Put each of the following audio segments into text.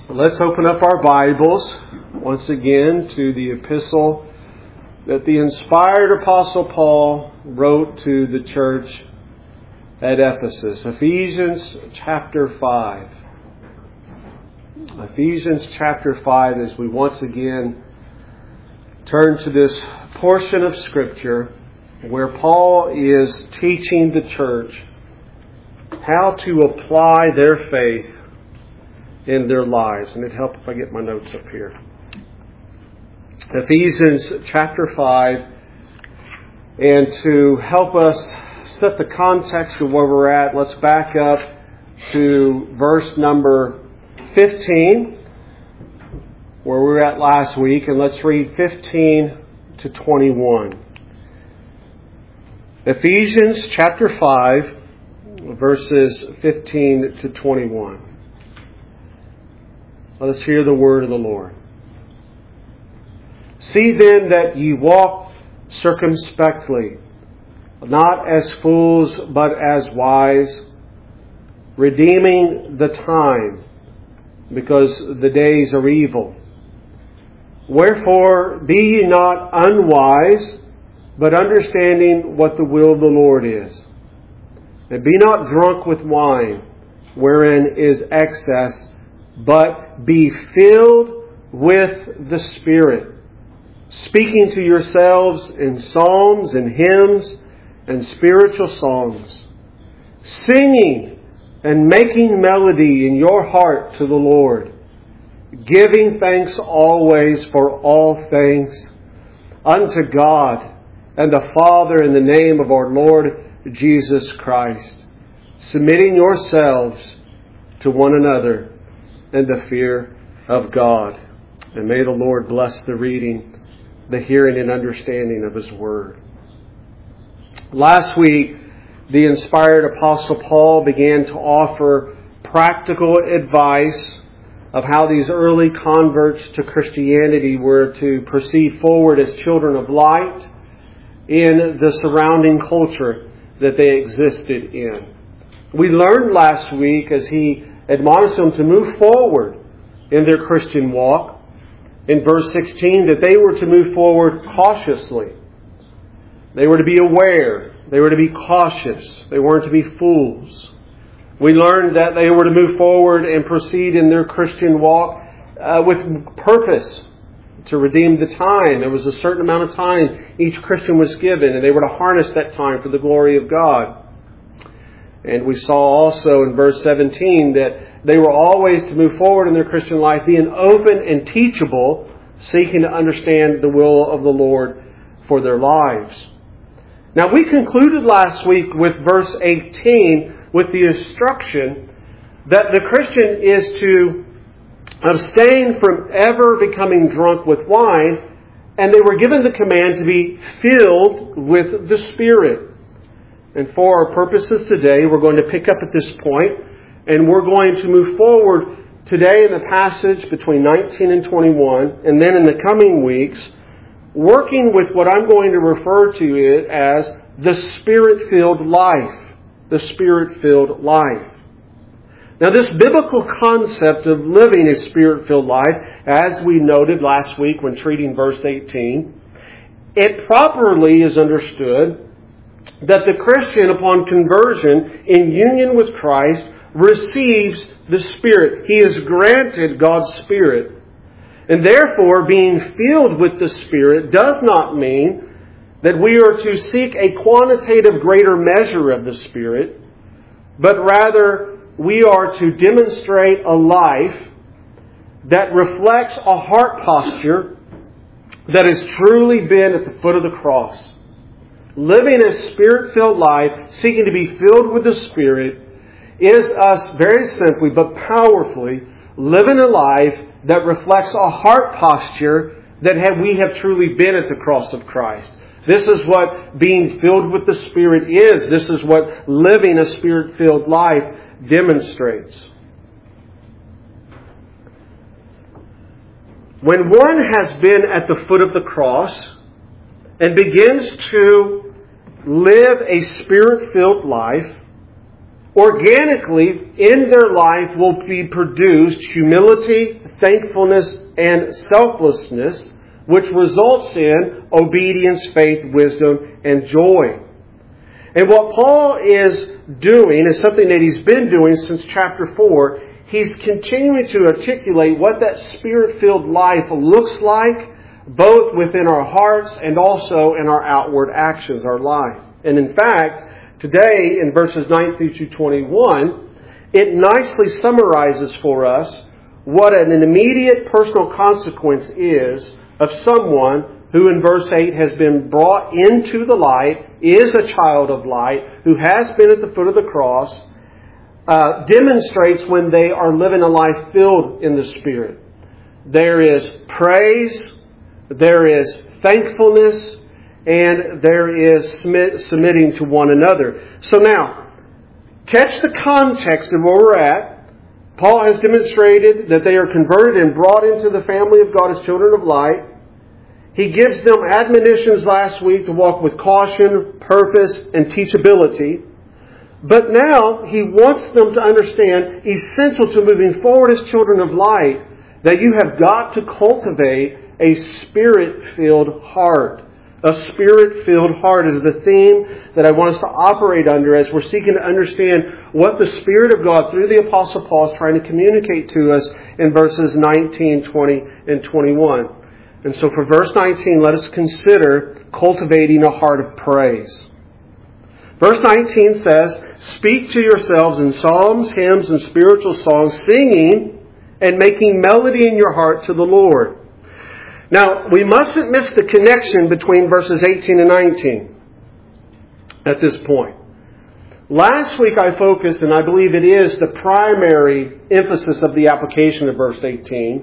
Let's open up our Bibles once again to the epistle that the inspired Apostle Paul wrote to the church at Ephesus. Ephesians chapter 5. Ephesians chapter 5, as we once again turn to this portion of Scripture where Paul is teaching the church how to apply their faith in their lives. And it'd help if I get my notes up here. Ephesians chapter 5. And to help us set the context of where we're at, let's back up to verse number 15, where we were at last week, and let's read 15 to 21. Ephesians chapter 5, verses 15 to 21. Let us hear the word of the Lord. See then that ye walk circumspectly, not as fools, but as wise, redeeming the time, because the days are evil. Wherefore be ye not unwise, but understanding what the will of the Lord is. And be not drunk with wine, wherein is excess, but be filled with the Spirit, speaking to yourselves in psalms and hymns and spiritual songs, singing and making melody in your heart to the Lord, giving thanks always for all things unto God and the Father in the name of our Lord Jesus Christ, submitting yourselves to one another in the fear of God. And may the Lord bless the reading, the hearing and understanding of His Word. Last week, the inspired Apostle Paul began to offer practical advice of how these early converts to Christianity were to proceed forward as children of light in the surrounding culture that they existed in. We learned last week, as he admonished them to move forward in their Christian walk, in verse 16, that they were to move forward cautiously. They were to be aware. They were to be cautious. They weren't to be fools. We learned that they were to move forward and proceed in their Christian walk with purpose, to redeem the time. There was a certain amount of time each Christian was given, and they were to harness that time for the glory of God. And we saw also in verse 17 that they were always to move forward in their Christian life, being open and teachable, seeking to understand the will of the Lord for their lives. Now, we concluded last week with verse 18 with the instruction that the Christian is to abstain from ever becoming drunk with wine, and they were given the command to be filled with the Spirit. And for our purposes today, we're going to pick up at this point, and we're going to move forward today in the passage between 19 and 21, and then in the coming weeks, working with what I'm going to refer to it as the Spirit-filled life. The Spirit-filled life. Now, this biblical concept of living a Spirit-filled life, as we noted last week when treating verse 18, it properly is understood that the Christian, upon conversion in union with Christ, receives the Spirit. He is granted God's Spirit. And therefore, being filled with the Spirit does not mean that we are to seek a quantitative greater measure of the Spirit, but rather we are to demonstrate a life that reflects a heart posture that has truly been at the foot of the cross. Living a Spirit-filled life, seeking to be filled with the Spirit, is us very simply but powerfully living a life that reflects a heart posture that we have truly been at the cross of Christ. This is what being filled with the Spirit is. This is what living a Spirit-filled life demonstrates. When one has been at the foot of the cross and begins to live a Spirit-filled life, organically in their life will be produced humility, thankfulness, and selflessness, which results in obedience, faith, wisdom, and joy. And what Paul is doing is something that he's been doing since chapter 4. He's continuing to articulate what that Spirit-filled life looks like, both within our hearts and also in our outward actions, our life. And in fact, today in verses 19 through 21, it nicely summarizes for us what an immediate personal consequence is of someone who in verse 8 has been brought into the light, is a child of light, who has been at the foot of the cross, demonstrates when they are living a life filled in the Spirit. There is praise, there is thankfulness, and there is submitting to one another. So now, catch the context of where we're at. Paul has demonstrated that they are converted and brought into the family of God as children of light. He gives them admonitions last week to walk with caution, purpose, and teachability. But now he wants them to understand, essential to moving forward as children of light, that you have got to cultivate a Spirit-filled heart. A Spirit-filled heart is the theme that I want us to operate under as we're seeking to understand what the Spirit of God through the Apostle Paul is trying to communicate to us in verses 19, 20, and 21. And so for verse 19, let us consider cultivating a heart of praise. Verse 19 says, "Speak to yourselves in psalms, hymns, and spiritual songs, singing and making melody in your heart to the Lord." Now, we mustn't miss the connection between verses 18 and 19 at this point. Last week I focused, and I believe it is the primary emphasis of the application of verse 18,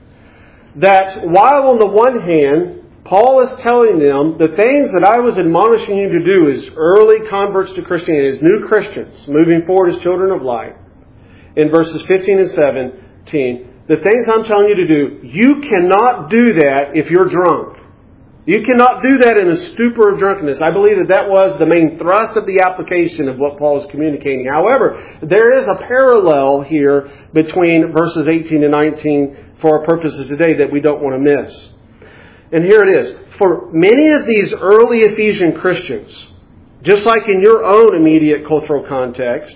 that while on the one hand, Paul is telling them the things that I was admonishing you to do as early converts to Christianity, as new Christians, moving forward as children of light, in verses 15 and 17, the things I'm telling you to do, you cannot do that if you're drunk. You cannot do that in a stupor of drunkenness. I believe that was the main thrust of the application of what Paul is communicating. However, there is a parallel here between verses 18 and 19 for our purposes today that we don't want to miss. And here it is. For many of these early Ephesian Christians, just like in your own immediate cultural context,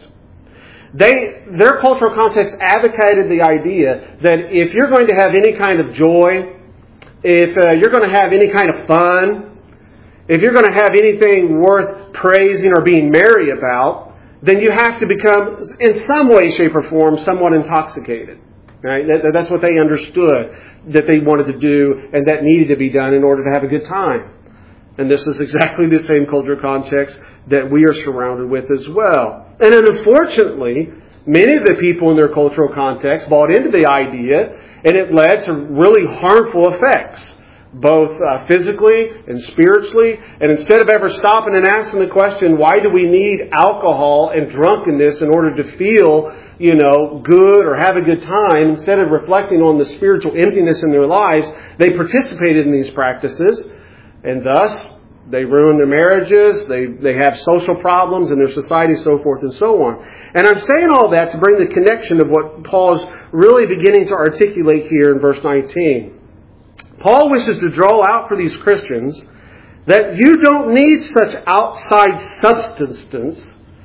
their cultural context advocated the idea that if you're going to have any kind of joy, if you're going to have any kind of fun, if you're going to have anything worth praising or being merry about, then you have to become, in some way, shape, or form, somewhat intoxicated. Right? That's what they understood that they wanted to do and that needed to be done in order to have a good time. And this is exactly the same cultural context that we are surrounded with as well. And unfortunately, many of the people in their cultural context bought into the idea, and it led to really harmful effects, both physically and spiritually. And instead of ever stopping and asking the question, why do we need alcohol and drunkenness in order to feel, good or have a good time, instead of reflecting on the spiritual emptiness in their lives, they participated in these practices, and thus they ruin their marriages, they have social problems in their society, so forth and so on. And I'm saying all that to bring the connection of what Paul is really beginning to articulate here in verse 19. Paul wishes to draw out for these Christians that you don't need such outside substance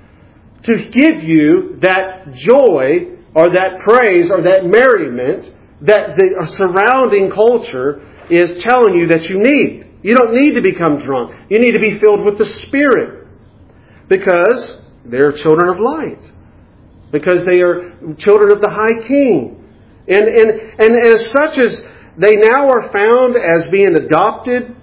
to give you that joy or that praise or that merriment that the surrounding culture is telling you that you need. You don't need to become drunk. You need to be filled with the Spirit because they're children of light. Because they are children of the High King. And as such as they now are found as being adopted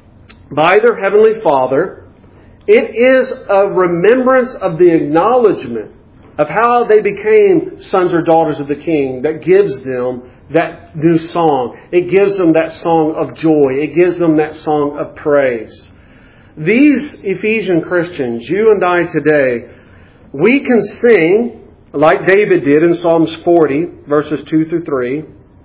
by their Heavenly Father, it is a remembrance of the acknowledgement of how they became sons or daughters of the King that gives them that new song. It gives them that song of joy. It gives them that song of praise. These Ephesian Christians, you and I today, we can sing like David did in Psalms 40, verses 2 through 3.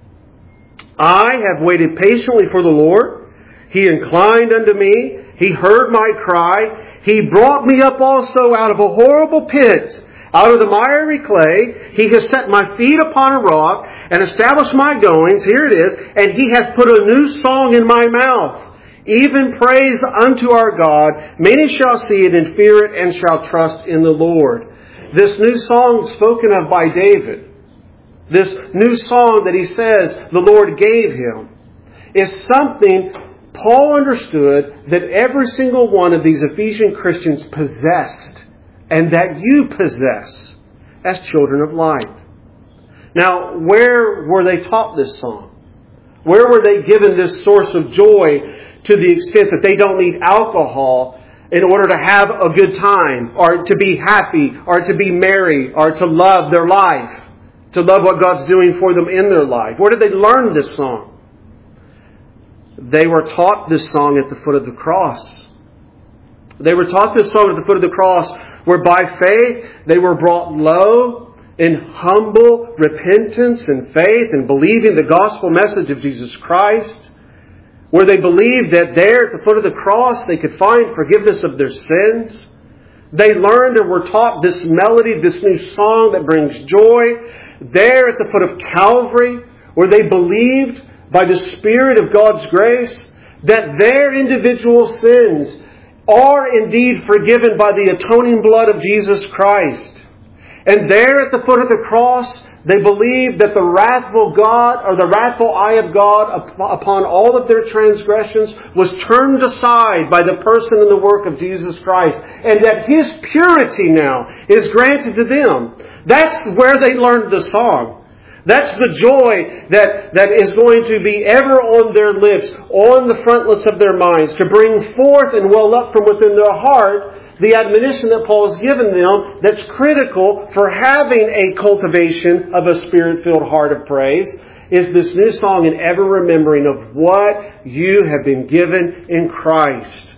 I have waited patiently for the Lord. He inclined unto me. He heard my cry. He brought me up also out of a horrible pit, Out of the miry clay, He has set my feet upon a rock and established my goings. Here it is. And He has put a new song in my mouth, even praise unto our God. Many shall see it and fear it and shall trust in the Lord. This new song spoken of by David, this new song that he says the Lord gave him, is something Paul understood that every single one of these Ephesian Christians possessed, and that you possess as children of light. Now, where were they taught this song? Where were they given this source of joy to the extent that they don't need alcohol in order to have a good time, or to be happy, or to be merry, or to love their life, to love what God's doing for them in their life? Where did they learn this song? They were taught this song at the foot of the cross. They were taught this song at the foot of the cross, where by faith they were brought low in humble repentance and faith and believing the gospel message of Jesus Christ, where they believed that there at the foot of the cross they could find forgiveness of their sins. They learned and were taught this melody, this new song that brings joy there at the foot of Calvary, where they believed by the Spirit of God's grace that their individual sins are indeed forgiven by the atoning blood of Jesus Christ. And there at the foot of the cross, they believed that the wrathful God, or the wrathful eye of God upon all of their transgressions was turned aside by the person and the work of Jesus Christ, and that His purity now is granted to them. That's where they learned the song. That's the joy that is going to be ever on their lips, on the frontlets of their minds, to bring forth and well up from within their heart the admonition that Paul has given them that's critical for having a cultivation of a Spirit-filled heart of praise, is this new song and ever remembering of what you have been given in Christ.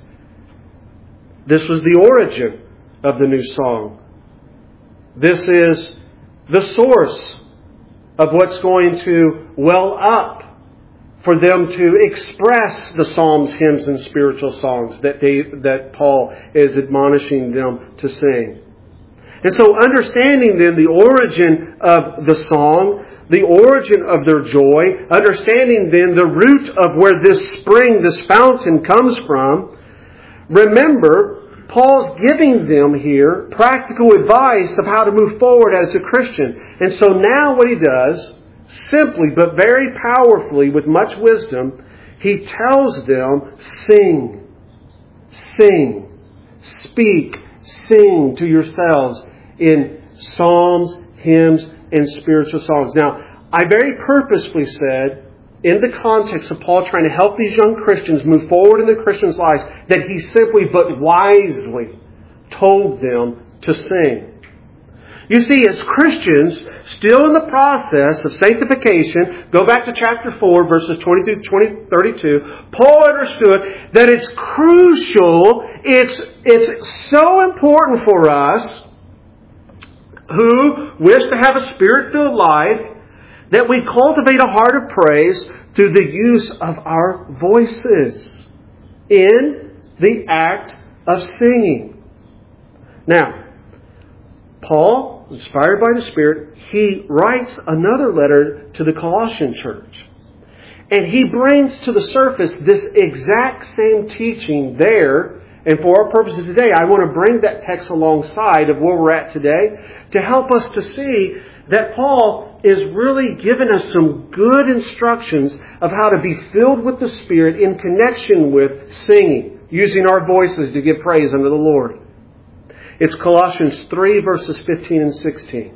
This was the origin of the new song. This is the source of what's going to well up for them to express the psalms, hymns, and spiritual songs that Paul is admonishing them to sing. And so understanding then the origin of the song, the origin of their joy, understanding then the root of where this spring, this fountain comes from, remember, Paul's giving them here practical advice of how to move forward as a Christian. And so now what he does, simply but very powerfully with much wisdom, he tells them, sing, sing, speak, sing to yourselves in psalms, hymns, and spiritual songs. Now, I very purposefully said, in the context of Paul trying to help these young Christians move forward in their Christians' lives, that he simply but wisely told them to sing. You see, as Christians, still in the process of sanctification, go back to chapter 4, verses 20 through 32, Paul understood that it's crucial, it's so important for us who wish to have a Spirit-filled life, that we cultivate a heart of praise through the use of our voices in the act of singing. Now, Paul, inspired by the Spirit, he writes another letter to the Colossian church. And he brings to the surface this exact same teaching there. And for our purposes today, I want to bring that text alongside of where we're at today to help us to see that Paul is really giving us some good instructions of how to be filled with the Spirit in connection with singing, using our voices to give praise unto the Lord. It's Colossians 3, verses 15 and 16.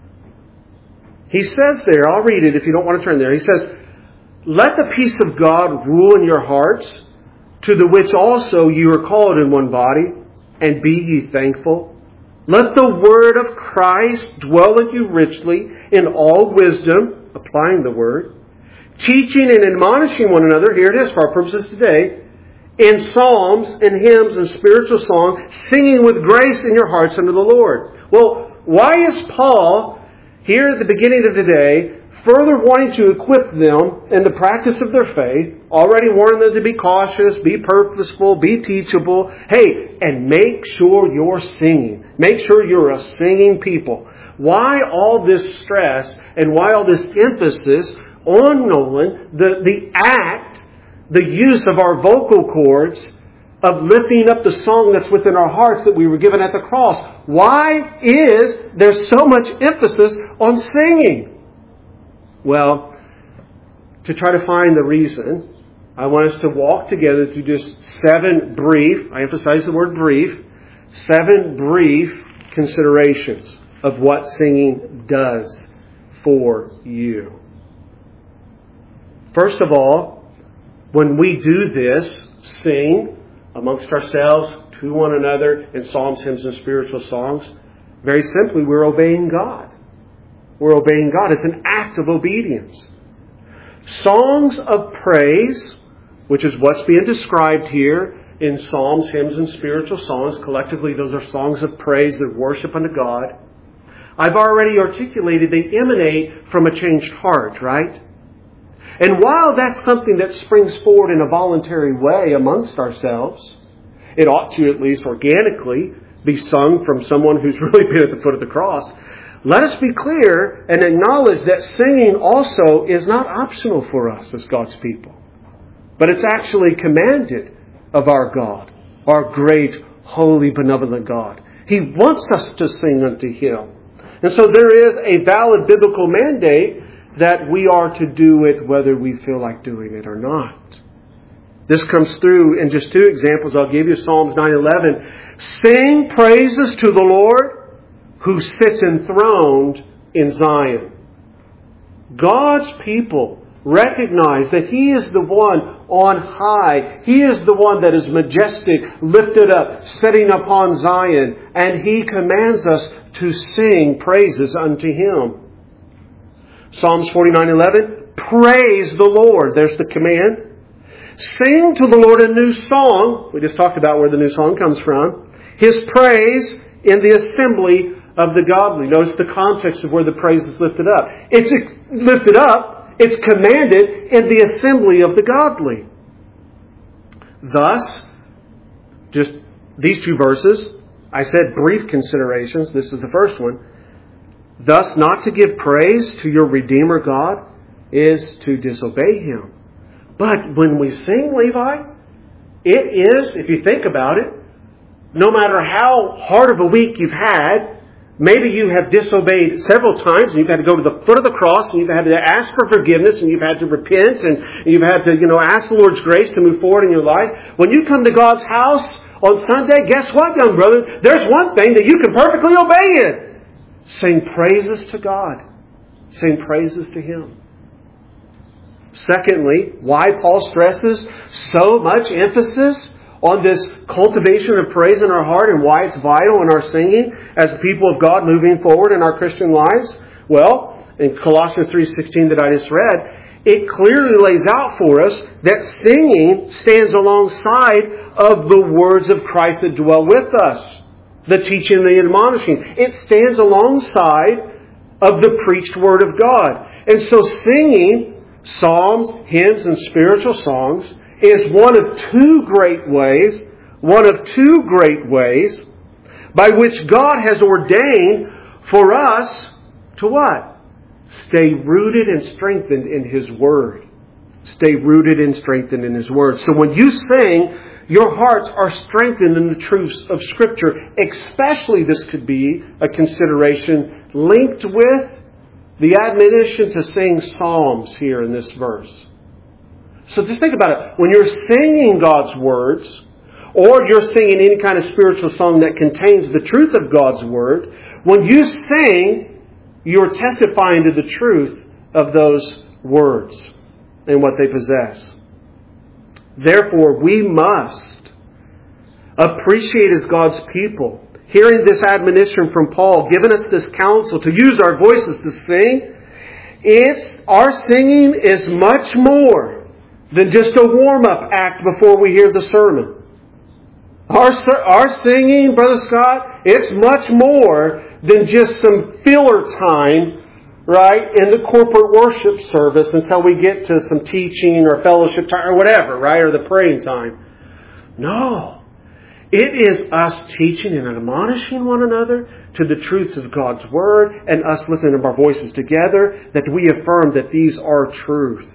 He says there, I'll read it if you don't want to turn there. He says, "Let the peace of God rule in your hearts, to the which also you are called in one body, and be ye thankful. Let the word of Christ dwell in you richly in all wisdom," applying the word, "teaching and admonishing one another," here it is for our purposes today, "in psalms and hymns and spiritual songs, singing with grace in your hearts unto the Lord." Well, why is Paul, here at the beginning of today, further wanting to equip them in the practice of their faith, already warning them to be cautious, be purposeful, be teachable. Hey, and make sure you're singing. Make sure you're a singing people. Why all this stress and why all this emphasis on Nolan, the act, the use of our vocal cords, of lifting up the song that's within our hearts that we were given at the cross? Why is there so much emphasis on singing? Well, to try to find the reason, I want us to walk together through just 7 brief, I emphasize the word brief, 7 brief considerations of what singing does for you. First of all, when we do this, sing amongst ourselves, to one another, in psalms, hymns, and spiritual songs, very simply, we're obeying God. We're obeying God. It's an act of obedience. Songs of praise, which is what's being described here in psalms, hymns, and spiritual songs. Collectively, those are songs of praise that worship unto God. I've already articulated they emanate from a changed heart, right? And while that's something that springs forward in a voluntary way amongst ourselves, it ought to at least organically be sung from someone who's really been at the foot of the cross. Let us be clear and acknowledge that singing also is not optional for us as God's people, but it's actually commanded of our God, our great, holy, benevolent God. He wants us to sing unto Him. And so there is a valid biblical mandate that we are to do it whether we feel like doing it or not. This comes through in just 2 examples. I'll give you Psalms 9:11. Sing praises to the Lord who sits enthroned in Zion. God's people recognize that He is the one on high. He is the one that is majestic, lifted up, sitting upon Zion. And He commands us to sing praises unto Him. Psalms 49:11, praise the Lord. There's the command. Sing to the Lord a new song. We just talked about where the new song comes from. His praise in the assembly of the godly. Notice the context of where the praise is lifted up. It's lifted up, it's commanded in the assembly of the godly. Thus, just these 2 verses, I said brief considerations. This is the first one. Thus, not to give praise to your Redeemer God is to disobey Him. But when we sing, Levi, it is, if you think about it, no matter how hard of a week you've had, maybe you have disobeyed several times and you've had to go to the foot of the cross and you've had to ask for forgiveness and you've had to repent and you've had to, ask the Lord's grace to move forward in your life. When you come to God's house on Sunday, guess what, young brother? There's one thing that you can perfectly obey in. Sing praises to God. Sing praises to Him. Secondly, why Paul stresses so much emphasis on this cultivation of praise in our heart and why it's vital in our singing as the people of God moving forward in our Christian lives? Well, in Colossians 3:16 that I just read, it clearly lays out for us that singing stands alongside of the words of Christ that dwell with us. The teaching and the admonishing. It stands alongside of the preached Word of God. And so singing psalms, hymns, and spiritual songs is one of two great ways by which God has ordained for us to what? Stay rooted and strengthened in His Word. Stay rooted and strengthened in His Word. So when you sing, your hearts are strengthened in the truths of Scripture. Especially this could be a consideration linked with the admonition to sing psalms here in this verse. So just think about it. When you're singing God's words, or you're singing any kind of spiritual song that contains the truth of God's Word, when you sing, you're testifying to the truth of those words and what they possess. Therefore, we must appreciate as God's people, hearing this admonition from Paul, giving us this counsel to use our voices to sing. Our singing is much more than just a warm-up act before we hear the sermon. Our singing, Brother Scott, it's much more than just some filler time right, in the corporate worship service until we get to some teaching or fellowship time or whatever, right, or the praying time. No. It is us teaching and admonishing one another to the truths of God's Word and us lifting up our voices together that we affirm that these are truth.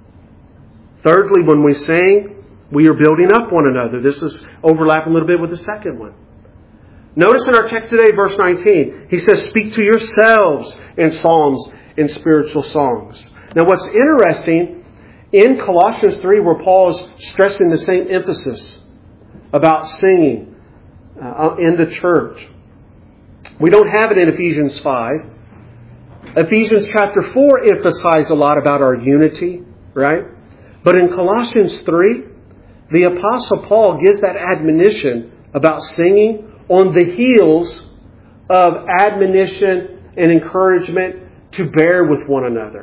Thirdly, when we sing, we are building up one another. This is overlapping a little bit with the second one. Notice in our text today, verse 19, he says, speak to yourselves in psalms and spiritual songs. Now what's interesting, in Colossians 3, where Paul is stressing the same emphasis about singing in the church, we don't have it in Ephesians 5. Ephesians chapter 4 emphasized a lot about our unity, right? But in Colossians 3, the Apostle Paul gives that admonition about singing on the heels of admonition and encouragement to bear with one another,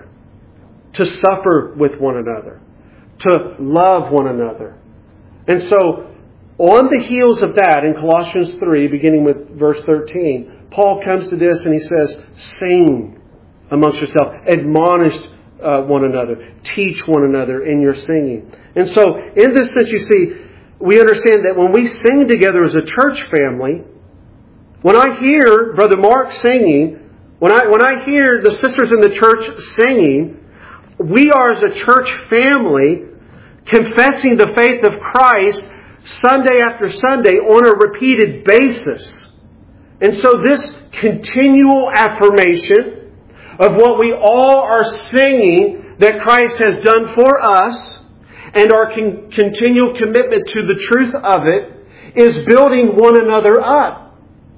to suffer with one another, to love one another. And so, on the heels of that, in Colossians 3, beginning with verse 13, Paul comes to this and he says, sing amongst yourself, admonish one another, teach one another in your singing. And so, in this sense, you see, we understand that when we sing together as a church family, when I hear Brother Mark singing, when I hear the sisters in the church singing, we are as a church family confessing the faith of Christ Sunday after Sunday on a repeated basis. And so this continual affirmation of what we all are singing that Christ has done for us and our continual commitment to the truth of it is building one another up.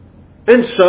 And so,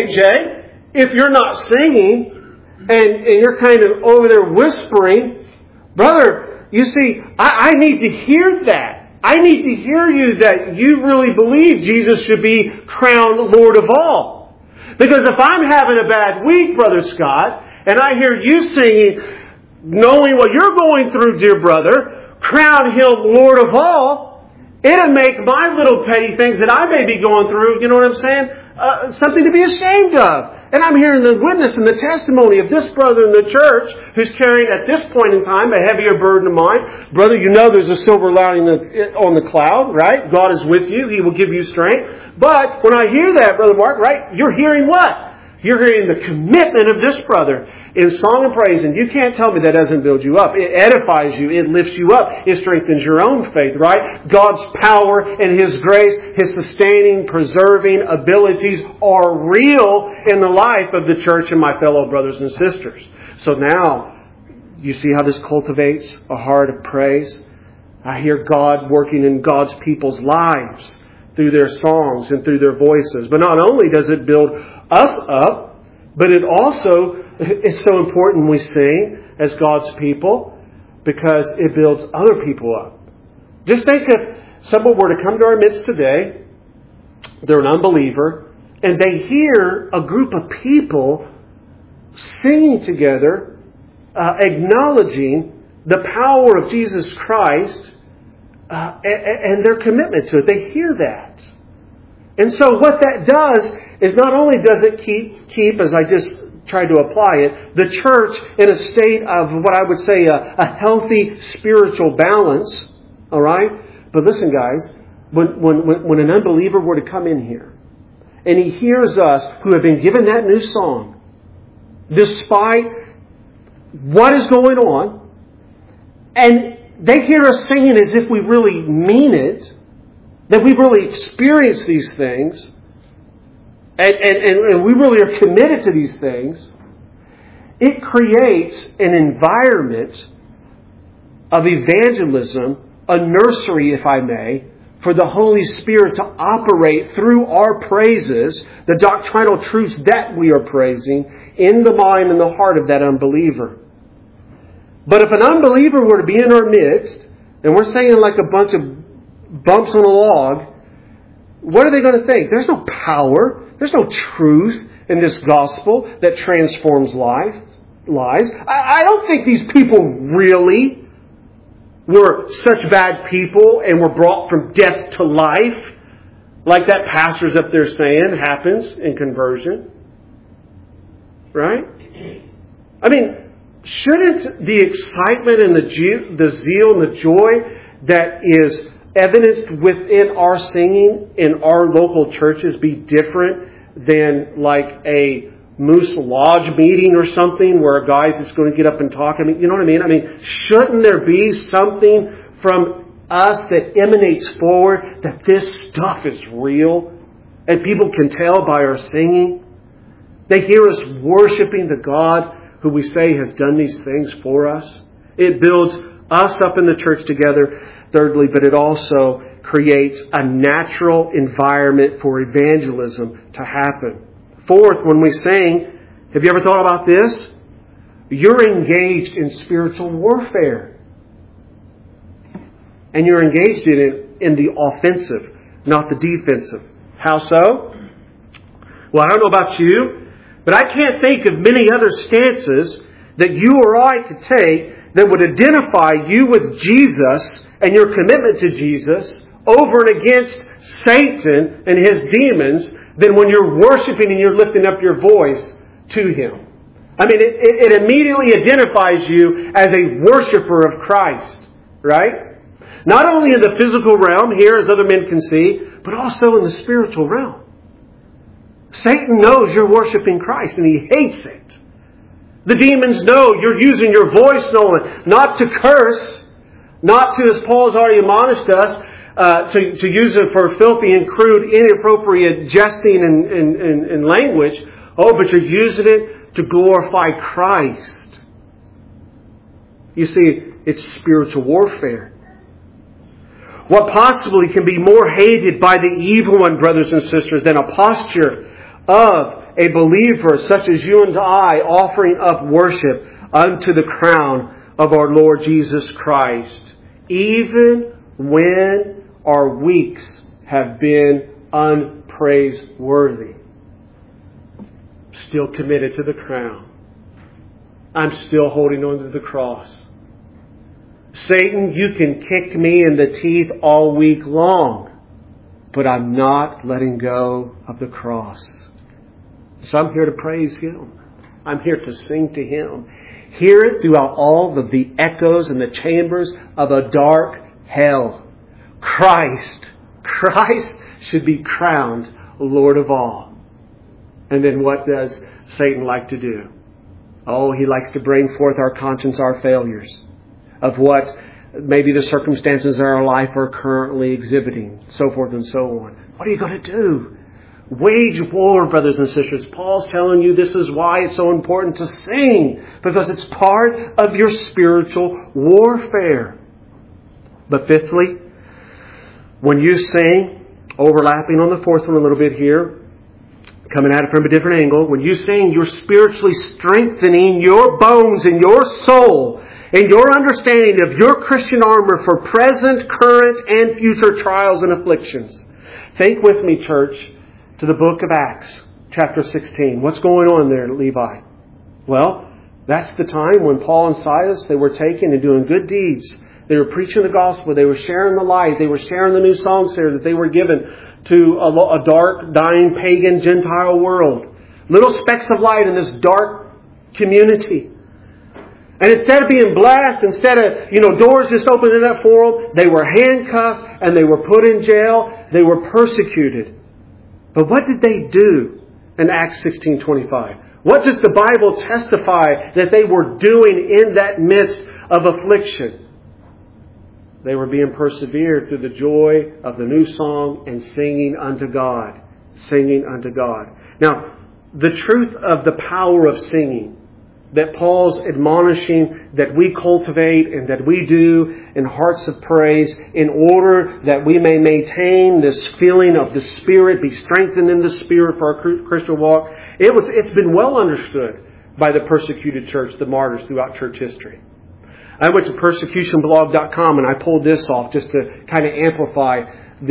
AJ, if you're not singing and you're kind of over there whispering, brother, you see, I need to hear that. I need to hear you that you really believe Jesus should be crowned Lord of all. Because if I'm having a bad week, Brother Scott, and I hear you singing, knowing what you're going through, dear brother, crown Him Lord of all, it'll make my little petty things that I may be going through, you know what I'm saying, something to be ashamed of. And I'm hearing the witness and the testimony of this brother in the church who's carrying at this point in time a heavier burden of mine. Brother, you know there's a silver lining on the cloud, right? God is with you. He will give you strength. But when I hear that, Brother Mark, right, you're hearing what? You're hearing the commitment of this brother in song and praise, and you can't tell me that doesn't build you up. It edifies you. It lifts you up. It strengthens your own faith, right? God's power and His grace, His sustaining, preserving abilities are real in the life of the church and my fellow brothers and sisters. So now, you see how this cultivates a heart of praise? I hear God working in God's people's lives through their songs and through their voices. But not only does it build us up, but it also, it's so important we sing as God's people because it builds other people up. Just think if someone were to come to our midst today, they're an unbeliever, and they hear a group of people singing together, acknowledging the power of Jesus Christ and their commitment to it. They hear that. And so what that does is not only does it keep, as I just tried to apply it, the church in a state of what I would say a healthy spiritual balance, all right? But listen, guys, when an unbeliever were to come in here and he hears us who have been given that new song, despite what is going on, and they hear us singing as if we really mean it, that we really experience these things, and we really are committed to these things, it creates an environment of evangelism, a nursery, if I may, for the Holy Spirit to operate through our praises, the doctrinal truths that we are praising, in the mind and the heart of that unbeliever. But if an unbeliever were to be in our midst, and we're saying like a bunch of bumps on a log, what are they going to think? There's no power. There's no truth in this gospel that transforms lives. I don't think these people really were such bad people and were brought from death to life, like that pastor's up there saying happens in conversion. Right? I mean, shouldn't the excitement and the zeal and the joy that is evidenced within our singing in our local churches be different than like a Moose Lodge meeting or something where a guy's just going to get up and talk? I mean, you know what I mean? I mean, shouldn't there be something from us that emanates forward that this stuff is real? And people can tell by our singing. They hear us worshiping the God who we say has done these things for us. It builds us up in the church together, thirdly, but it also creates a natural environment for evangelism to happen. Fourth, when we sing, have you ever thought about this? You're engaged in spiritual warfare. And you're engaged in it in the offensive, not the defensive. How so? Well, I don't know about you, but I can't think of many other stances that you or I could take that would identify you with Jesus and your commitment to Jesus over and against Satan and his demons than when you're worshiping and you're lifting up your voice to Him. I mean, it immediately identifies you as a worshiper of Christ, right? Not only in the physical realm here, as other men can see, but also in the spiritual realm. Satan knows you're worshiping Christ and he hates it. The demons know you're using your voice, Nolan, not to curse, not to, as Paul has already admonished us, to use it for filthy and crude, inappropriate jesting and language. Oh, but you're using it to glorify Christ. You see, it's spiritual warfare. What possibly can be more hated by the evil one, brothers and sisters, than a posture of a believer such as you and I offering up worship unto the crown of our Lord Jesus Christ, even when our weeks have been unpraiseworthy? Still committed to the crown. I'm still holding on to the cross. Satan, you can kick me in the teeth all week long, but I'm not letting go of the cross. So I'm here to praise Him. I'm here to sing to Him. Hear it throughout all of the echoes and the chambers of a dark hell. Christ should be crowned Lord of all. And then what does Satan like to do? Oh, he likes to bring forth our conscience, our failures, of what maybe the circumstances in our life are currently exhibiting, so forth and so on. What are you going to do? Wage war, brothers and sisters. Paul's telling you this is why it's so important to sing, because it's part of your spiritual warfare. But fifthly, when you sing, overlapping on the fourth one a little bit here, coming at it from a different angle, when you sing, you're spiritually strengthening your bones and your soul in your understanding of your Christian armor for present, current, and future trials and afflictions. Think with me, church, to the book of Acts, chapter 16. What's going on there, Levi? Well, that's the time when Paul and Silas, they were taking and doing good deeds. They were preaching the gospel. They were sharing the light. They were sharing the new songs there that they were given to a dark, dying, pagan, Gentile world. Little specks of light in this dark community. And instead of being blessed, instead of, doors just opening up for them, they were handcuffed and they were put in jail. They were persecuted. But what did they do in Acts 16:25? What does the Bible testify that they were doing in that midst of affliction? They were being persevered through the joy of the new song and singing unto God. Singing unto God. Now, the truth of the power of singing that Paul's admonishing that we cultivate and that we do in hearts of praise in order that we may maintain this feeling of the Spirit, be strengthened in the Spirit for our Christian walk. It's been well understood by the persecuted church, the martyrs throughout church history. I went to persecutionblog.com and I pulled this off just to kind of amplify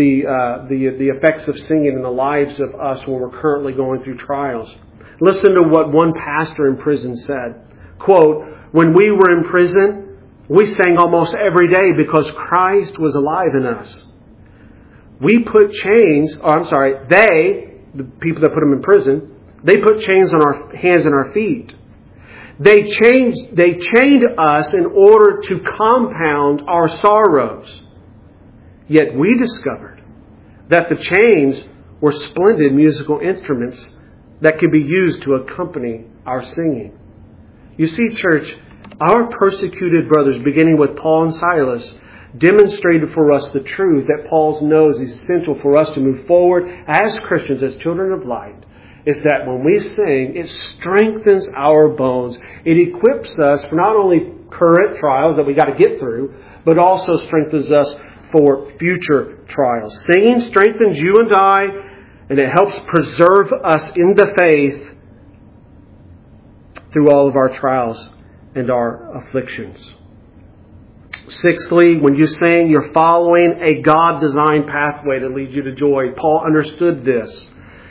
the effects of singing in the lives of us when we're currently going through trials. Listen to what one pastor in prison said. Quote, "When we were in prison, we sang almost every day because Christ was alive in us. We put chains, the people that put him in prison, they put chains on our hands and our feet. They chained us in order to compound our sorrows. Yet we discovered that the chains were splendid musical instruments that could be used to accompany our singing. You see, church, our persecuted brothers, beginning with Paul and Silas, demonstrated for us the truth that Paul knows is essential for us to move forward as Christians, as children of light, is that when we sing, it strengthens our bones. It equips us for not only current trials that we got to get through, but also strengthens us for future trials. Singing strengthens you and I, and it helps preserve us in the faith through all of our trials and our afflictions. Sixthly, when you sing, you're following a God-designed pathway that leads you to joy. Paul understood this.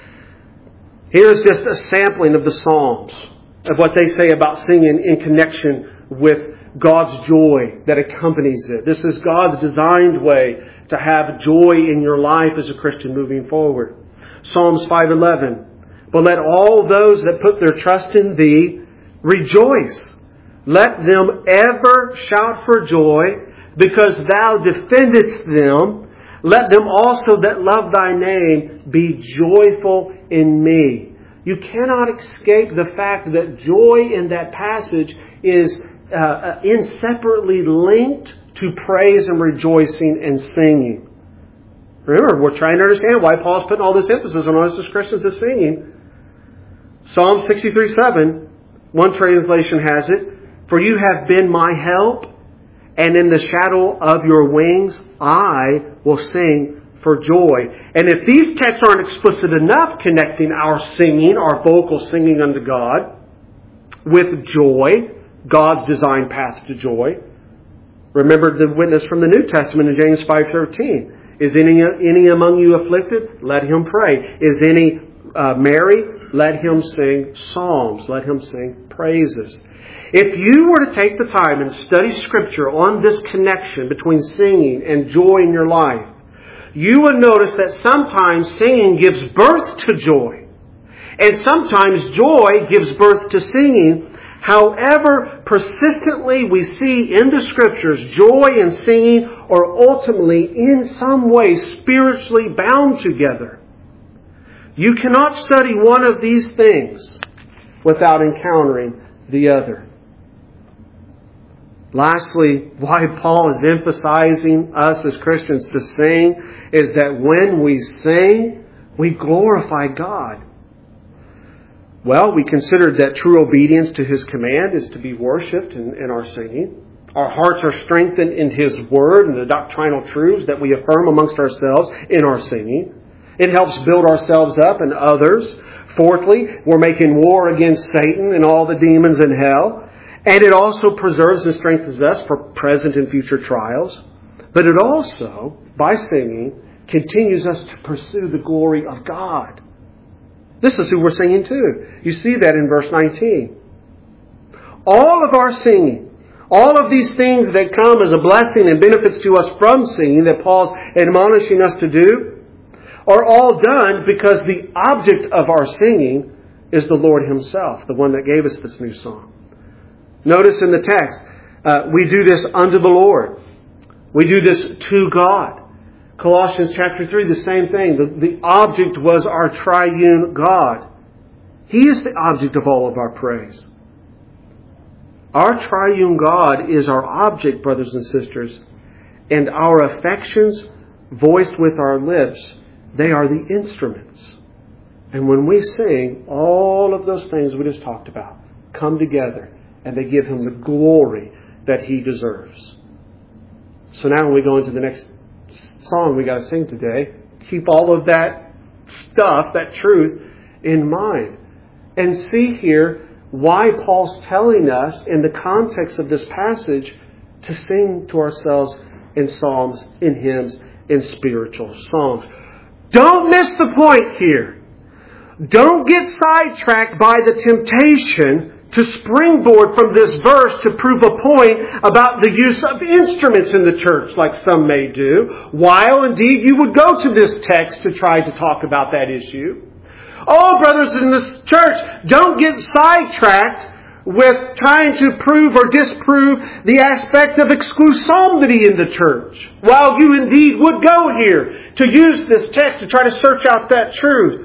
Here's just a sampling of the Psalms, of what they say about singing in connection with God's joy that accompanies it. This is God's designed way to have joy in your life as a Christian moving forward. Psalms 5:11. But let all those that put their trust in Thee rejoice. Let them ever shout for joy, because Thou defendest them. Let them also that love Thy name be joyful in me. You cannot escape the fact that joy in that passage is inseparably linked to praise and rejoicing and singing. Remember, we're trying to understand why Paul's putting all this emphasis on us as Christians as singing. Psalm 63:7, one translation has it, "For you have been my help, and in the shadow of your wings I will sing for joy." And if these texts aren't explicit enough connecting our singing, our vocal singing unto God, with joy, God's designed path to joy. Remember the witness from the New Testament in James 5:13. Is any among you afflicted? Let him pray. Is any merry? Let him sing psalms. Let him sing praises. If you were to take the time and study Scripture on this connection between singing and joy in your life, you would notice that sometimes singing gives birth to joy. And sometimes joy gives birth to singing. However persistently we see in the Scriptures, joy and singing are ultimately in some way spiritually bound together. You cannot study one of these things without encountering the other. Lastly, why Paul is emphasizing us as Christians to sing is that when we sing, we glorify God. Well, we considered that true obedience to His command is to be worshipped in our singing. Our hearts are strengthened in His Word and the doctrinal truths that we affirm amongst ourselves in our singing. It helps build ourselves up and others. Fourthly, we're making war against Satan and all the demons in hell. And it also preserves and strengthens us for present and future trials. But it also, by singing, continues us to pursue the glory of God. This is who we're singing to. You see that in verse 19. All of our singing, all of these things that come as a blessing and benefits to us from singing that Paul's admonishing us to do, are all done because the object of our singing is the Lord Himself, the one that gave us this new song. Notice in the text, we do this unto the Lord. We do this to God. Colossians chapter 3, the same thing. The object was our triune God. He is the object of all of our praise. Our triune God is our object, brothers and sisters, and our affections, voiced with our lips, they are the instruments. And when we sing, all of those things we just talked about come together, and they give Him the glory that He deserves. So now when we go into the next song we got to sing today, keep all of that stuff, that truth, in mind. And see here why Paul's telling us in the context of this passage to sing to ourselves in psalms, in hymns, in spiritual songs. Don't miss the point here. Don't get sidetracked by the temptation to springboard from this verse to prove a point about the use of instruments in the church, like some may do, while indeed you would go to this text to try to talk about that issue. Oh, brothers in this church, don't get sidetracked with trying to prove or disprove the aspect of exclusivity in the church. While you indeed would go here to use this text to try to search out that truth.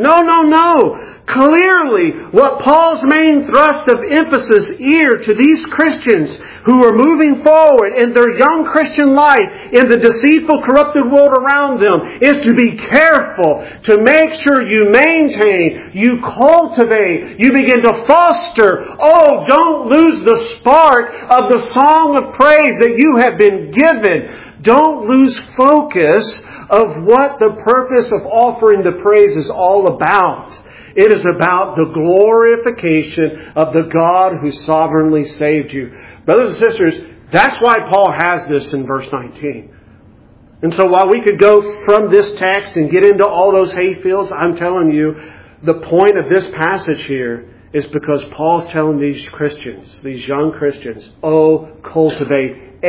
No. Clearly, what Paul's main thrust of emphasis here to these Christians who are moving forward in their young Christian life in the deceitful, corrupted world around them is to be careful, to make sure you maintain, you cultivate, you begin to foster. Oh, don't lose the spark of the song of praise that you have been given. Don't lose focus of what the purpose of offering the praise is all about. It is about the glorification of the God who sovereignly saved you. Brothers and sisters, that's why Paul has this in verse 19. And so while we could go from this text and get into all those hayfields, I'm telling you, the point of this passage here is because Paul's telling these Christians, these young Christians, cultivate,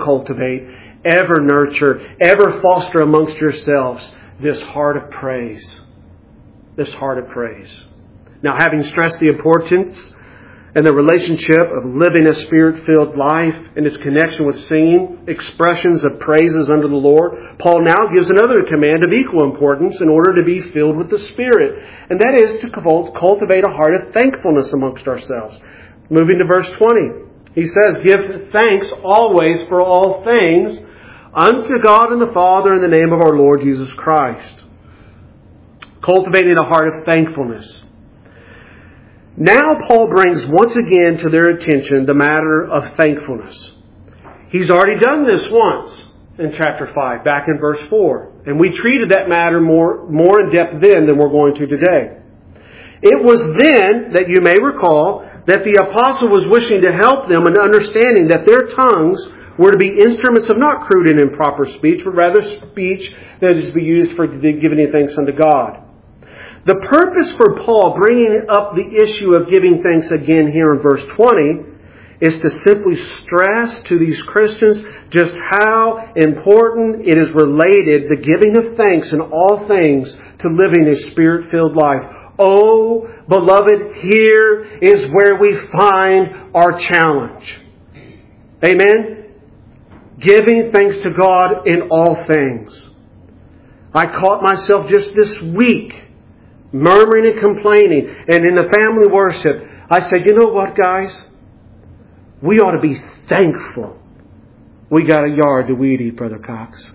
ever nurture, ever foster amongst yourselves this heart of praise. This heart of praise. Now, having stressed the importance and the relationship of living a Spirit-filled life and its connection with singing, expressions of praises unto the Lord, Paul now gives another command of equal importance in order to be filled with the Spirit. And that is to cultivate a heart of thankfulness amongst ourselves. Moving to verse 20. He says, "Give thanks always for all things unto God and the Father in the name of our Lord Jesus Christ." Cultivating a heart of thankfulness. Now Paul brings once again to their attention the matter of thankfulness. He's already done this once in chapter 5, back in verse 4. And we treated that matter more in depth then than we're going to today. It was then, that you may recall, that the apostle was wishing to help them in understanding that their tongues were to be instruments of not crude and improper speech, but rather speech that is to be used for giving thanks unto God. The purpose for Paul bringing up the issue of giving thanks again here in verse 20 is to simply stress to these Christians just how important it is related, the giving of thanks in all things, to living a Spirit-filled life. Oh, beloved, here is where we find our challenge. Amen? Giving thanks to God in all things. I caught myself just this week murmuring and complaining. And in the family worship, I said, you know what, guys? We ought to be thankful we got a yard to weed eat, Brother Cox.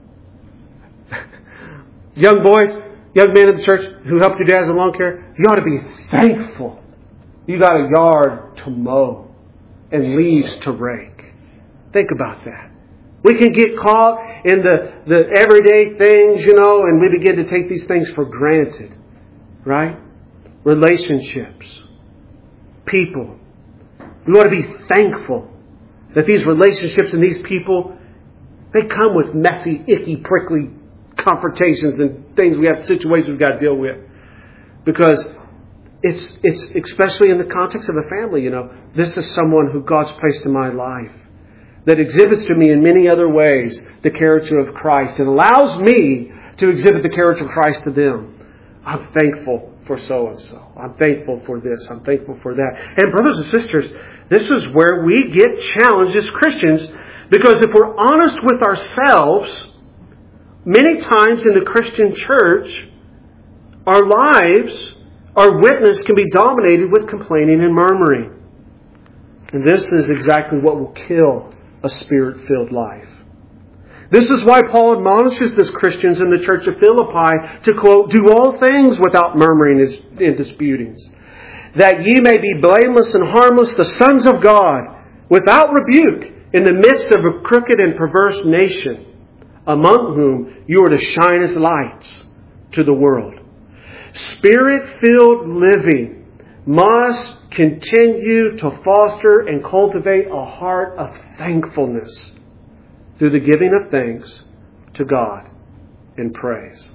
Young boys, young men in the church who helped your dad in lawn care, you ought to be thankful you got a yard to mow and leaves to rake. Think about that. We can get caught in the everyday things, and we begin to take these things for granted. Right? Relationships. People. We ought to be thankful that these relationships and these people, they come with messy, icky, prickly confrontations and things situations we've got to deal with. Because it's especially in the context of a family, this is someone who God's placed in my life that exhibits to me in many other ways the character of Christ and allows me to exhibit the character of Christ to them. I'm thankful for so-and-so. I'm thankful for this. I'm thankful for that. And brothers and sisters, this is where we get challenged as Christians, because if we're honest with ourselves, many times in the Christian church, our lives, our witness can be dominated with complaining and murmuring. And this is exactly what will kill a Spirit-filled life. This is why Paul admonishes these Christians in the church of Philippi to, quote, do all things without murmuring and disputings, that ye may be blameless and harmless, the sons of God, without rebuke, in the midst of a crooked and perverse nation, among whom you are to shine as lights to the world. Spirit-filled living must continue to foster and cultivate a heart of thankfulness through the giving of thanks to God in praise.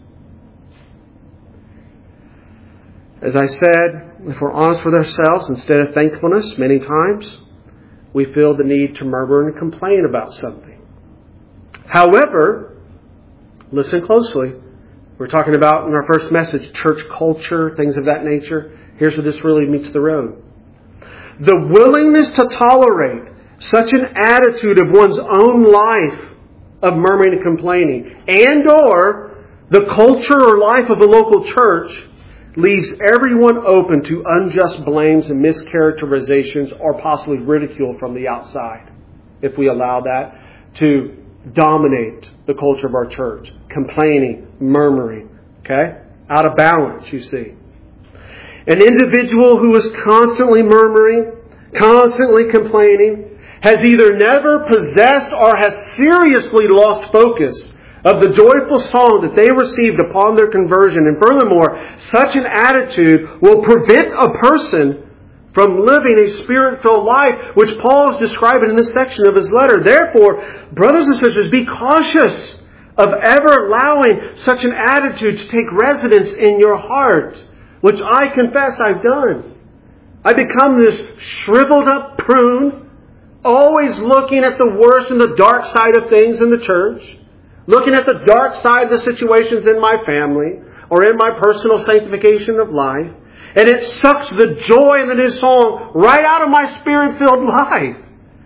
As I said, if we're honest with ourselves, instead of thankfulness, many times we feel the need to murmur and complain about something. However, listen closely. We're talking about in our first message, church culture, things of that nature. Here's where this really meets the road. the willingness to tolerate such an attitude of one's own life of murmuring and complaining, and or the culture or life of a local church, leaves everyone open to unjust blames and mischaracterizations or possibly ridicule from the outside, if we allow that to dominate the culture of our church. Complaining, murmuring, okay? Out of balance, you see. An individual who is constantly murmuring, constantly complaining, has either never possessed or has seriously lost focus of the joyful song that they received upon their conversion. And furthermore, such an attitude will prevent a person from living a Spirit-filled life, which Paul is describing in this section of his letter. Therefore, brothers and sisters, be cautious of ever allowing such an attitude to take residence in your heart, which I confess I've done. I become this shriveled up prune, always looking at the worst and the dark side of things in the church, looking at the dark side of the situations in my family or in my personal sanctification of life. And it sucks the joy in the new song right out of my Spirit-filled life.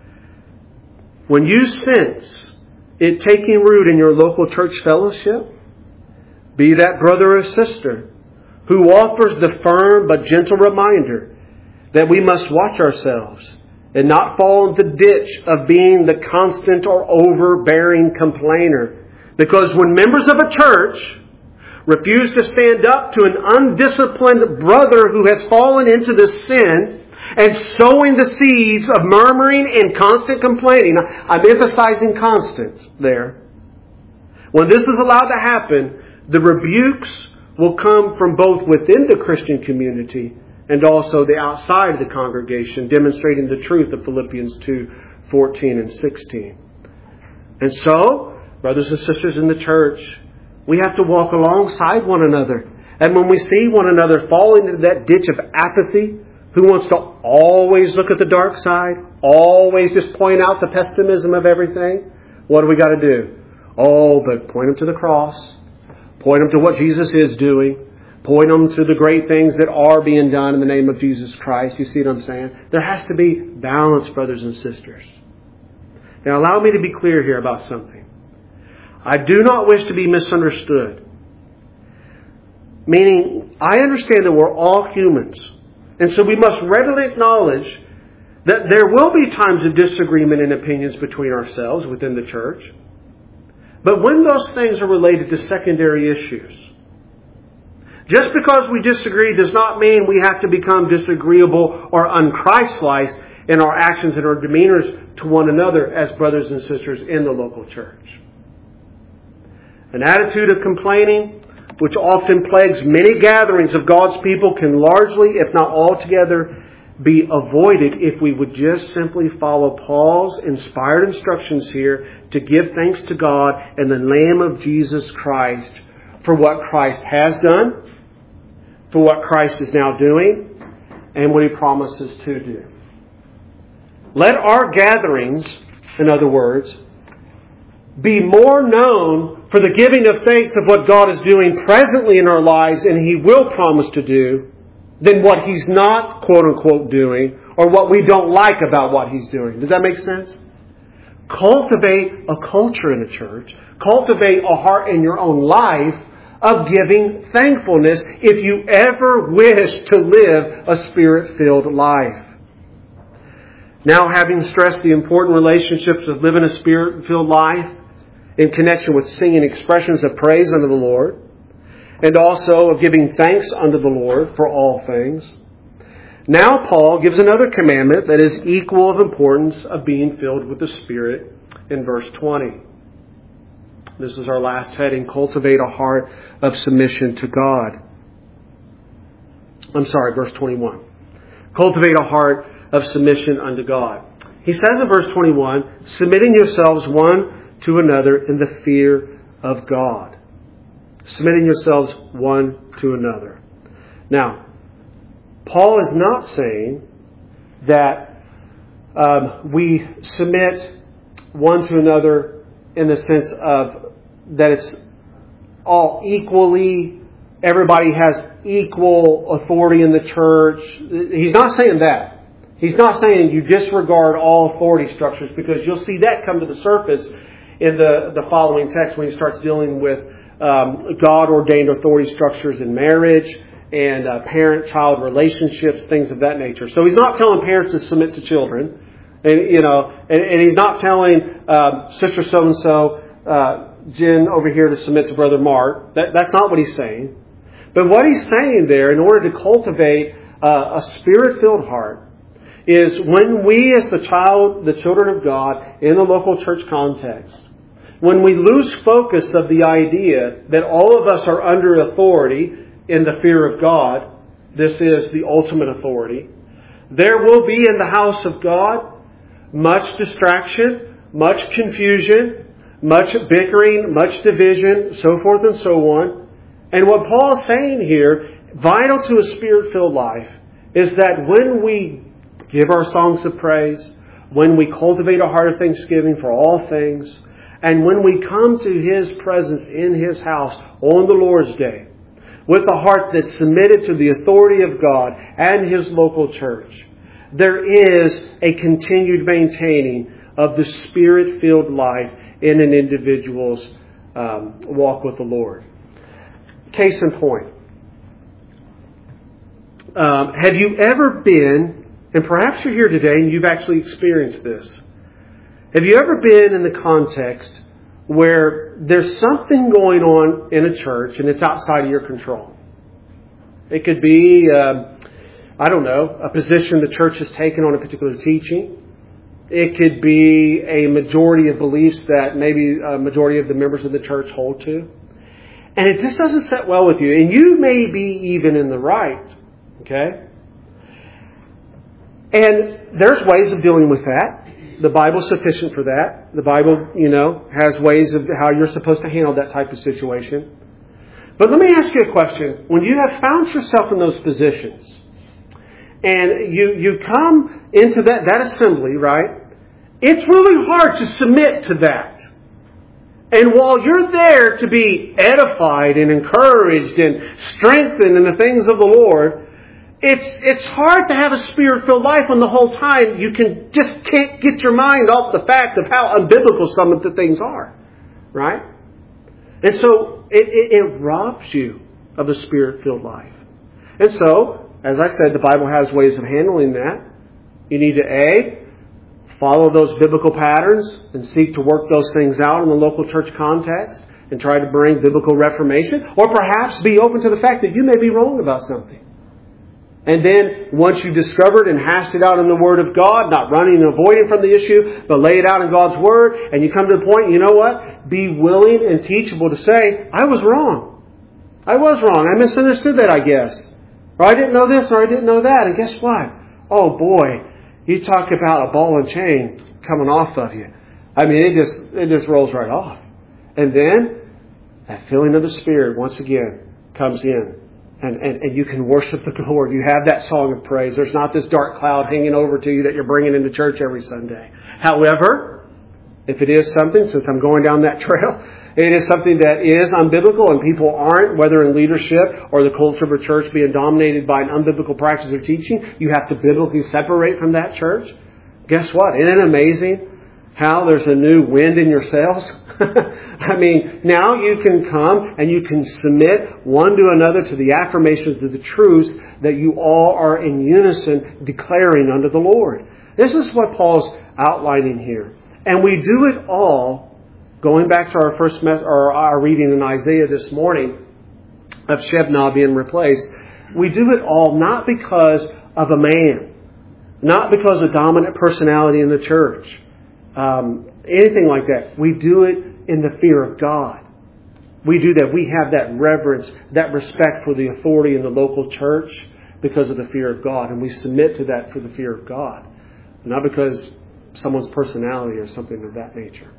When you sense it taking root in your local church fellowship, be that brother or sister who offers the firm but gentle reminder that we must watch ourselves and not fall into the ditch of being the constant or overbearing complainer. Because when members of a church refuse to stand up to an undisciplined brother who has fallen into this sin and sowing the seeds of murmuring and constant complaining, I'm emphasizing constant there. When this is allowed to happen, the rebukes will come from both within the Christian community and also the outside of the congregation, demonstrating the truth of Philippians 2:14 and 16. And so, brothers and sisters in the church, we have to walk alongside one another. And when we see one another falling into that ditch of apathy, who wants to always look at the dark side, always just point out the pessimism of everything, what do we got to do? Oh, but point them to the cross. Point them to what Jesus is doing. Point them to the great things that are being done in the name of Jesus Christ. You see what I'm saying? There has to be balance, brothers and sisters. Now, allow me to be clear here about something. I do not wish to be misunderstood. Meaning, I understand that we're all humans. And so we must readily acknowledge that there will be times of disagreement in opinions between ourselves within the church. But when those things are related to secondary issues, just because we disagree does not mean we have to become disagreeable or unchristlike in our actions and our demeanors to one another as brothers and sisters in the local church. An attitude of complaining, which often plagues many gatherings of God's people, can largely, if not altogether, be avoided if we would just simply follow Paul's inspired instructions here to give thanks to God in the name of Jesus Christ for what Christ has done, for what Christ is now doing, and what He promises to do. Let our gatherings, in other words, be more known for the giving of thanks of what God is doing presently in our lives and He will promise to do than what He's not, quote unquote, doing or what we don't like about what He's doing. Does that make sense? Cultivate a culture in a church. Cultivate a heart in your own life of giving thankfulness if you ever wish to live a Spirit-filled life. Now, having stressed the important relationships of living a Spirit-filled life in connection with singing expressions of praise unto the Lord, and also of giving thanks unto the Lord for all things, now Paul gives another commandment that is equal of importance of being filled with the Spirit in verse 20. This is our last heading, cultivate a heart of submission to God. Verse 21. Cultivate a heart of submission unto God. He says in verse 21, submitting yourselves one to another in the fear of God. Submitting yourselves one to another. Now, Paul is not saying that we submit one to another in the sense of that it's all equally, everybody has equal authority in the church. He's not saying that. He's not saying you disregard all authority structures, because you'll see that come to the surface in the following text when he starts dealing with God-ordained authority structures in marriage and parent-child relationships, things of that nature. So he's not telling parents to submit to children, and he's not telling Sister so-and-so, Jen over here, to submit to Brother Mark. That's not what he's saying. But what he's saying there, in order to cultivate a Spirit-filled heart, is when we, as the children of God in the local church context, when we lose focus of the idea that all of us are under authority in the fear of God, this is the ultimate authority, there will be in the house of God much distraction, much confusion, much bickering, much division, so forth and so on. And what Paul is saying here, vital to a Spirit-filled life, is that when we give our songs of praise, when we cultivate a heart of thanksgiving for all things, and when we come to His presence in His house on the Lord's Day, with a heart that's submitted to the authority of God and His local church, there is a continued maintaining of the Spirit-filled life in an individual's walk with the Lord. Case in point. Have you ever been, and perhaps you're here today and you've actually experienced this, have you ever been in the context where there's something going on in a church and it's outside of your control? It could be, a position the church has taken on a particular teaching. It could be a majority of beliefs that maybe a majority of the members of the church hold to. And it just doesn't sit well with you. And you may be even in the right. Okay? And there's ways of dealing with that. The Bible's sufficient for that. The Bible, has ways of how you're supposed to handle that type of situation. But let me ask you a question. When you have found yourself in those positions, and you come into that assembly, right? It's really hard to submit to that. And while you're there to be edified and encouraged and strengthened in the things of the Lord, it's hard to have a Spirit-filled life when the whole time you can't get your mind off the fact of how unbiblical some of the things are. Right? And so it robs you of a Spirit-filled life. And so, as I said, the Bible has ways of handling that. You need to follow those biblical patterns and seek to work those things out in the local church context and try to bring biblical reformation, or perhaps be open to the fact that you may be wrong about something. And then, once you've discovered and hashed it out in the Word of God, not running and avoiding from the issue, but lay it out in God's Word, and you come to the point, you know what? Be willing and teachable to say, I was wrong. I was wrong. I misunderstood that, I guess. Or I didn't know this, or I didn't know that. And guess what? Oh boy, you talk about a ball and chain coming off of you. I mean, it just rolls right off. And then, that filling of the Spirit, once again, comes in. And you can worship the Lord. You have that song of praise. There's not this dark cloud hanging over to you that you're bringing into church every Sunday. However, if it is something, since I'm going down that trail, it is something that is unbiblical and people aren't, whether in leadership or the culture of a church being dominated by an unbiblical practice or teaching, you have to biblically separate from that church. Guess what? Isn't it amazing how there's a new wind in your sails? I mean, now you can come and you can submit one to another to the affirmations of the truths that you all are in unison declaring unto the Lord. This is what Paul's outlining here. And we do it all, going back to our reading in Isaiah this morning of Shebna being replaced, we do it all not because of a man, not because of dominant personality in the church, anything like that. We do it in the fear of God. We do that. We have that reverence, that respect for the authority in the local church because of the fear of God. And we submit to that for the fear of God. Not because someone's personality or something of that nature.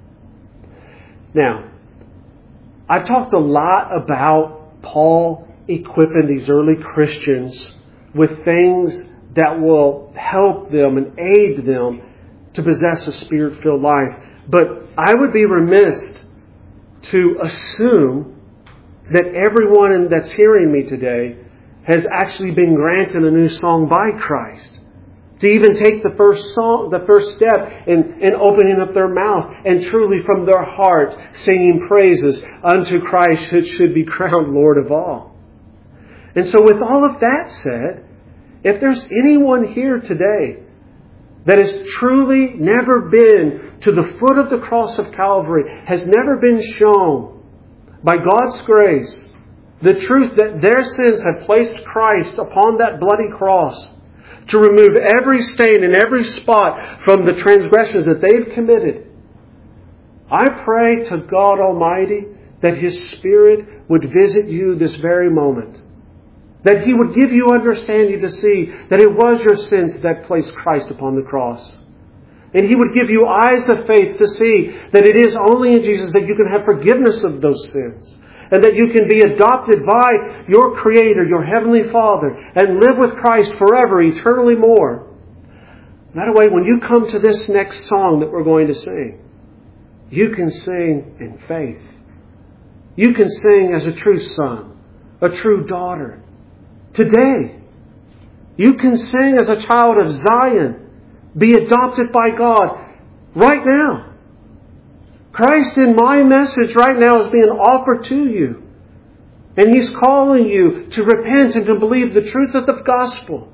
Now, I've talked a lot about Paul equipping these early Christians with things that will help them and aid them to possess a Spirit-filled life. But I would be remiss to assume that everyone that's hearing me today has actually been granted a new song by Christ. to even take the first step in opening up their mouth and truly from their heart singing praises unto Christ who should be crowned Lord of all. And so with all of that said, if there's anyone here today that has truly never been to the foot of the cross of Calvary, has never been shown by God's grace the truth that their sins have placed Christ upon that bloody cross to remove every stain and every spot from the transgressions that they've committed, I pray to God Almighty that His Spirit would visit you this very moment. That He would give you understanding to see that it was your sins that placed Christ upon the cross. And He would give you eyes of faith to see that it is only in Jesus that you can have forgiveness of those sins. And that you can be adopted by your Creator, your Heavenly Father, and live with Christ forever, eternally more. That way, when you come to this next song that we're going to sing, you can sing in faith. You can sing as a true son, a true daughter. Today, you can sing as a child of Zion, be adopted by God right now. Christ in my message right now is being offered to you. And He's calling you to repent and to believe the truth of the gospel.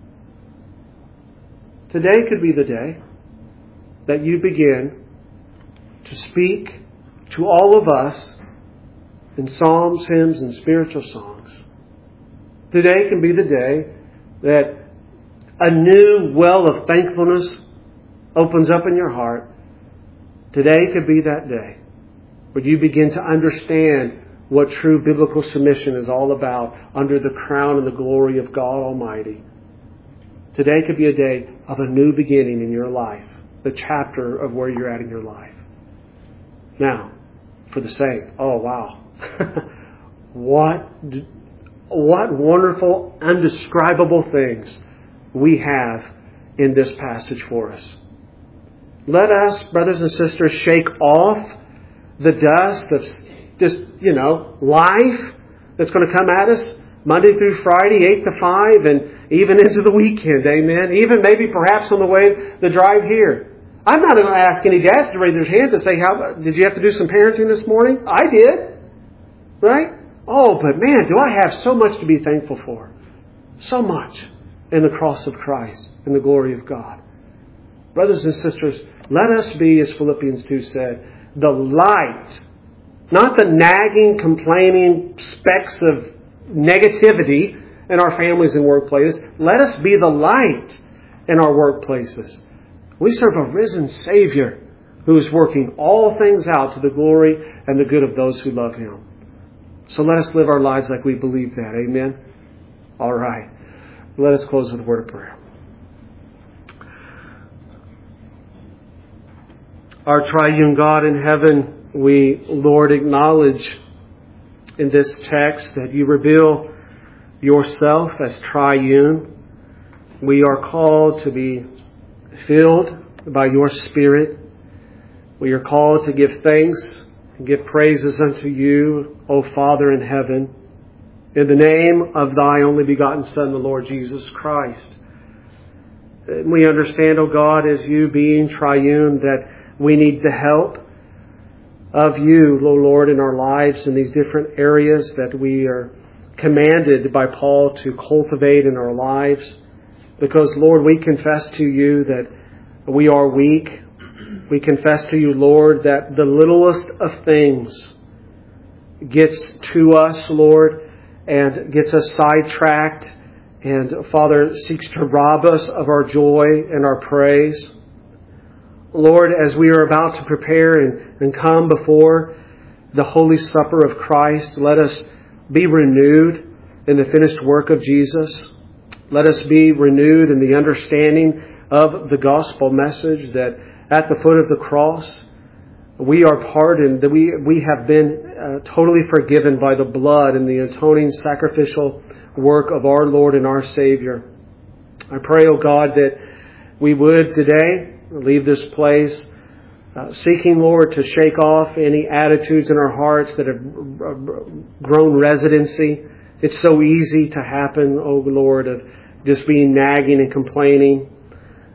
Today could be the day that you begin to speak to all of us in psalms, hymns, and spiritual songs. Today can be the day that a new well of thankfulness opens up in your heart. Today could be that day where you begin to understand what true biblical submission is all about under the crown and the glory of God Almighty. Today could be a day of a new beginning in your life, the chapter of where you're at in your life. Now, for the sake, oh wow, what wonderful, undescribable things we have in this passage for us. Let us, brothers and sisters, shake off the dust of just, life that's going to come at us Monday through Friday, 8 to 5, and even into the weekend, amen? Even maybe perhaps on the way, the drive here. I'm not going to ask any dads to raise their hands and say, did you have to do some parenting this morning? I did. Right? Oh, but man, do I have so much to be thankful for. So much in the cross of Christ and the glory of God. Brothers and sisters, let us be, as Philippians 2 said, the light, not the nagging, complaining specks of negativity in our families and workplaces. Let us be the light in our workplaces. We serve a risen Savior who is working all things out to the glory and the good of those who love Him. So let us live our lives like we believe that. Amen? All right. Let us close with a word of prayer. Our triune God in heaven, we, Lord, acknowledge in this text that You reveal Yourself as triune. We are called to be filled by Your Spirit. We are called to give thanks and give praises unto You, O Father in heaven, in the name of Thy only begotten Son, the Lord Jesus Christ. And we understand, O God, as You being triune, that we need the help of You, O Lord, in our lives in these different areas that we are commanded by Paul to cultivate in our lives. Because, Lord, we confess to You that we are weak. We confess to You, Lord, that the littlest of things gets to us, Lord, and gets us sidetracked and, Father, seeks to rob us of our joy and our praise. Lord, as we are about to prepare and come before the Holy Supper of Christ, let us be renewed in the finished work of Jesus. Let us be renewed in the understanding of the gospel message that at the foot of the cross, we are pardoned, that we have been totally forgiven by the blood and the atoning sacrificial work of our Lord and our Savior. I pray, O God, that we would today leave this place seeking, Lord, to shake off any attitudes in our hearts that have grown residency. It's so easy to happen, O Lord, of just being nagging and complaining.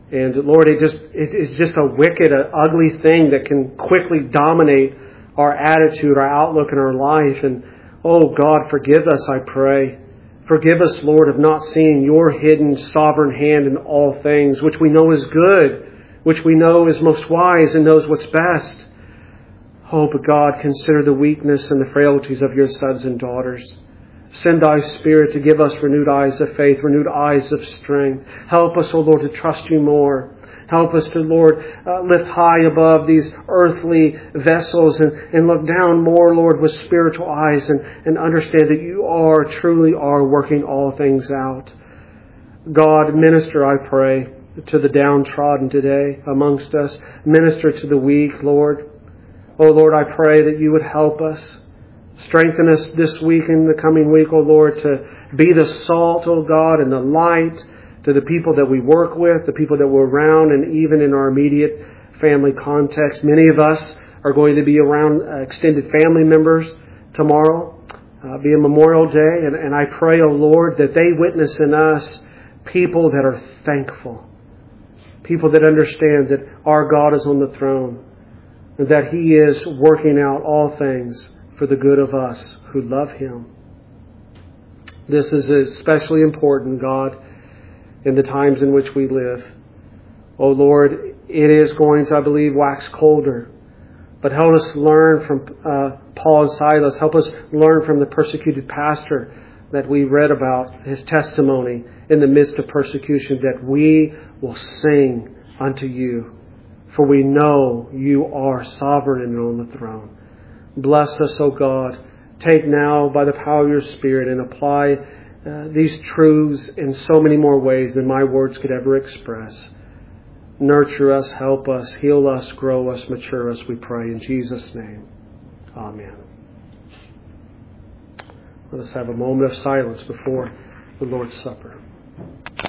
And Lord, it's just a wicked, ugly thing that can quickly dominate our attitude, our outlook, and our life. And oh God, forgive us, I pray. Forgive us, Lord, of not seeing your hidden sovereign hand in all things, which we know is good, which we know is most wise and knows what's best. Oh, but God, consider the weakness and the frailties of your sons and daughters. Send thy Spirit to give us renewed eyes of faith, renewed eyes of strength. Help us, O Lord, to trust you more. Help us to, Lord, lift high above these earthly vessels and look down more, Lord, with spiritual eyes and understand that you truly are working all things out. God, minister, I pray, to the downtrodden today amongst us. Minister to the weak, Lord. Oh, Lord, I pray that you would help us. Strengthen us this week and the coming week, O Lord, to be the salt, O God, and the light to the people that we work with, the people that we're around, and even in our immediate family context. Many of us are going to be around extended family members tomorrow, be a Memorial Day, and I pray, O Lord, that they witness in us people that are thankful, people that understand that our God is on the throne, and that He is working out all things for the good of us who love Him. This is especially important, God, in the times in which we live. Oh Lord, it is going to, I believe, wax colder. But help us learn from Paul and Silas. Help us learn from the persecuted pastor that we read about, his testimony in the midst of persecution, that we will sing unto you. For we know you are sovereign and on the throne. Bless us, O God. Take now by the power of your Spirit and apply these truths in so many more ways than my words could ever express. Nurture us, help us, heal us, grow us, mature us, we pray in Jesus' name. Amen. Let us have a moment of silence before the Lord's Supper.